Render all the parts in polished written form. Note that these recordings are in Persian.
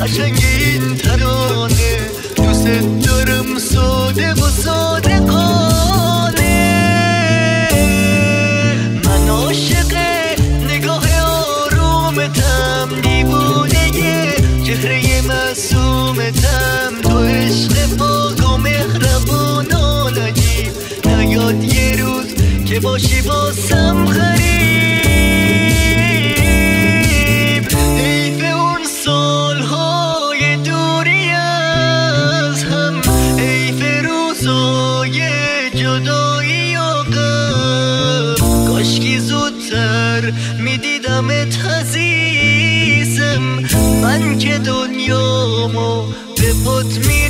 قشنگ این ترانه، دوست دارم ساده و صادقانه. من عاشق نگاه آرومتم، دیوونه چهره معصومتم، تو عشق پاک و مهربونانگی، نیاد یه روز که باشی باسم غریب. حیف اون سالهای دوری از هم، حیف روزای جدایی و غم، کاشکی زودتر میدیدمت عزیزم، من که دنیامو به پات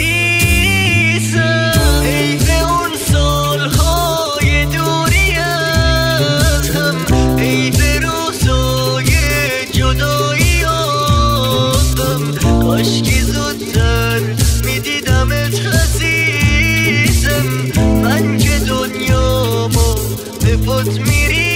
میریزم. حیف اون سالهای دوری از هم، حیف روزای جدایی و غم، کاشکی زودتر میدیدمت عزیزم، من که دنیامو به پات میریزم.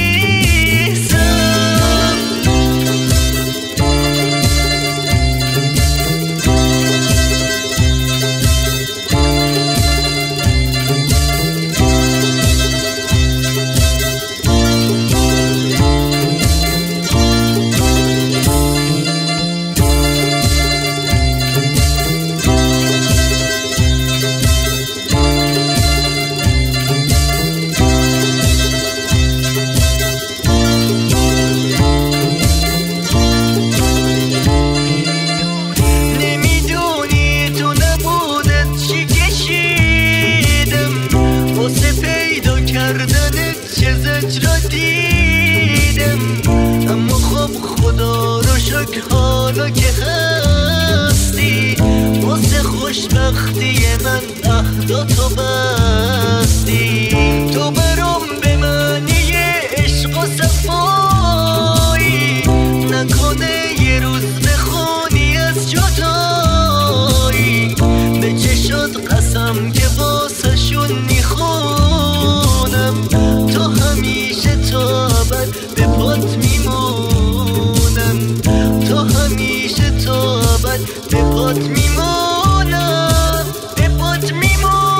چه زجر دیدم، اما خب خدا رو شکر حالا که هستی، واسه خوشبختی من عهداتو بستی. تو برام به معنی عشق و صفایی، نکنه یه روز بخونی از جدایی، به چشات قسم که واسه شون میخونم، تو همیشه تا ابد به پات میمونم، تو همیشه تا ابد به پات میمونم، به پات میمونم.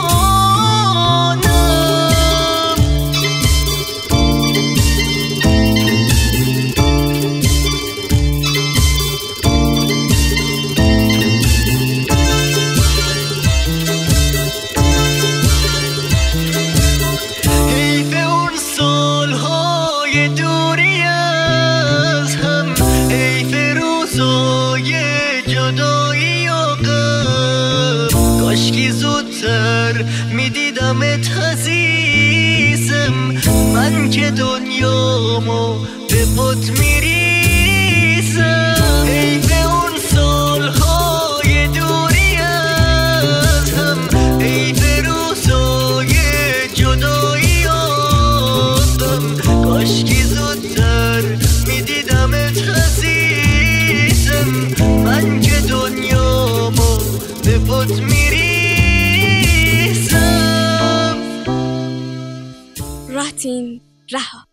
دوری از هم، حیف روزای جدایی و غم، کاشکی زودتر میدیدمت عزیزم، من که دنیامو به پات میریزم. حیف اون سالهای دوری از هم، حیف روزای جدایی و غم، کاشکی زودتر میدیدمت عزیزم، من که دنیامو به پات میریزم. راتین رها.